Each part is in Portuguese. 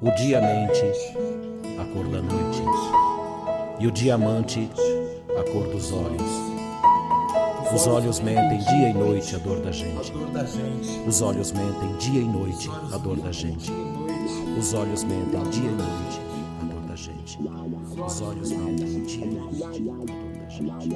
O dia mente, a cor da noite, e o diamante, a cor dos olhos. Os olhos mentem dia e noite a dor da gente. Os olhos mentem dia e noite a dor da gente. Os olhos mentem dia e noite a dor da gente. Os olhos mentem dia e noite a dor da gente.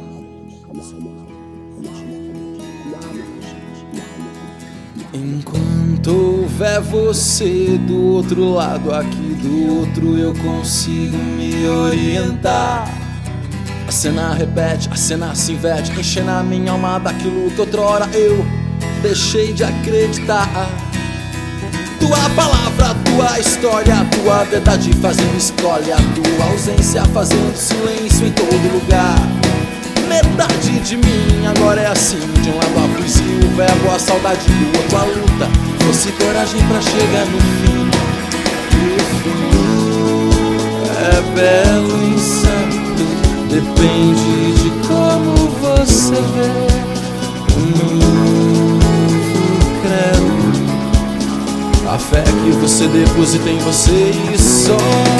Enquanto houver você do outro lado, aqui do outro eu consigo me orientar. A cena repete, a cena se inverte, enchendo a minha alma daquilo que outrora eu deixei de acreditar. Tua palavra, tua história, tua verdade fazendo escolha, tua ausência fazendo silêncio em todo lugar. Metade de mim agora é assim, de um lado a poesia, o verbo, a saudade, do outro a luta, fosse coragem pra chegar no fim. E o fim é belo e incerto, depende de como você vê um novo credo. A fé que você deposita em você e só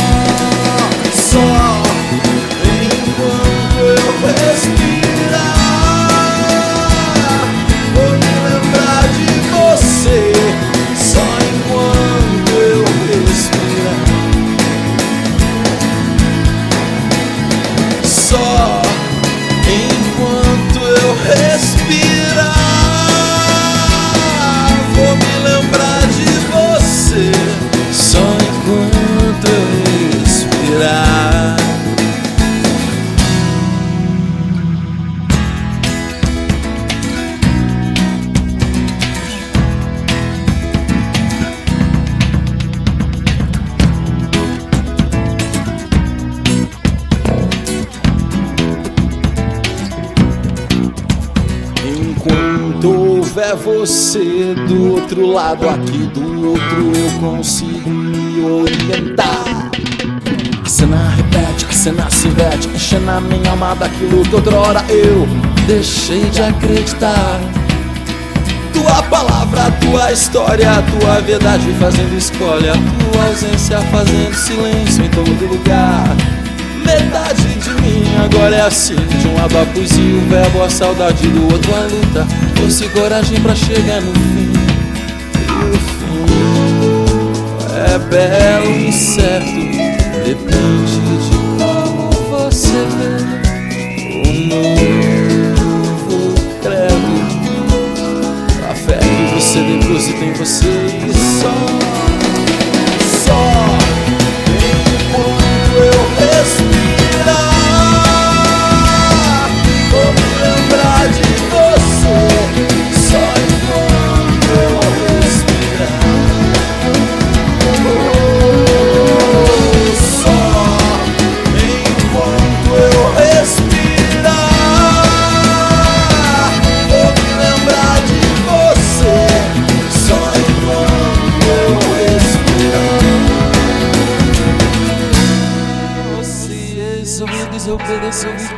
enquanto eu respirar, vou me lembrar de você. Só enquanto eu respirar, só enquanto eu respirar, vou me lembrar de você. Só enquanto eu respirar. Enquanto houver você do outro lado, aqui do outro eu consigo me orientar. A cena repete, a cena se inverte, enchendo a minha alma daquilo que outrora eu deixei de acreditar. Tua palavra, tua história, tua verdade fazendo escolha, tua ausência fazendo silêncio em todo lugar. Metade de mim agora é assim, de um lado a poesia, o verbo, a saudade, do outro a luta, fosse coragem pra chegar no fim. E o fim é belo e incerto, depende de como você vê o novo credo. A fé que você deposita em você e só enquanto eu respirar, vou me lembrar de você. Só enquanto eu respirar, só enquanto eu respirar, vou me lembrar de você. Só enquanto eu respirar. Os ouvidos obedecem os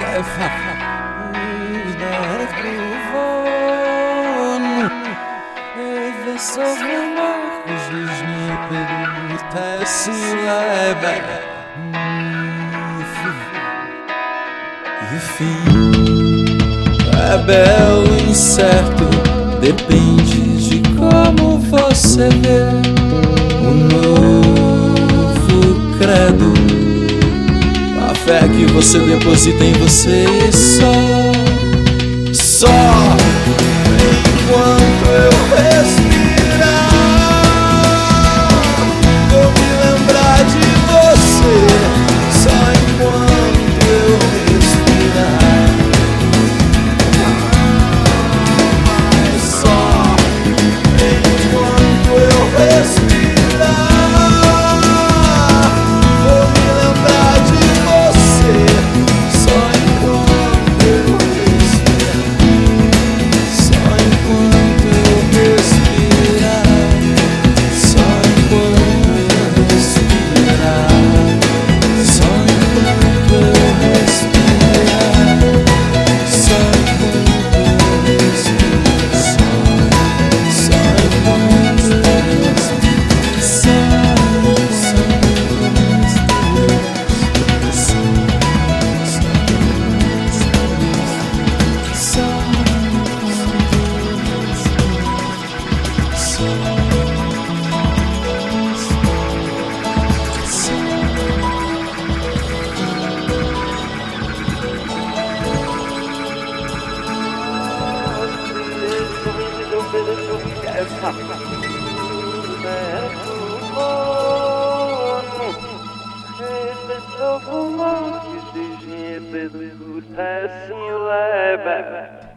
e o fim é belo e incerto, depende de como você vê o novo credo. A fé que você deposita em você e só enquanto eu respirar, vou me lembrar de você. Só enquanto eu respirar, só enquanto eu respirar, vou me lembrar de você. Só enquanto eu respirar, só enquanto eu respirar. Assim leva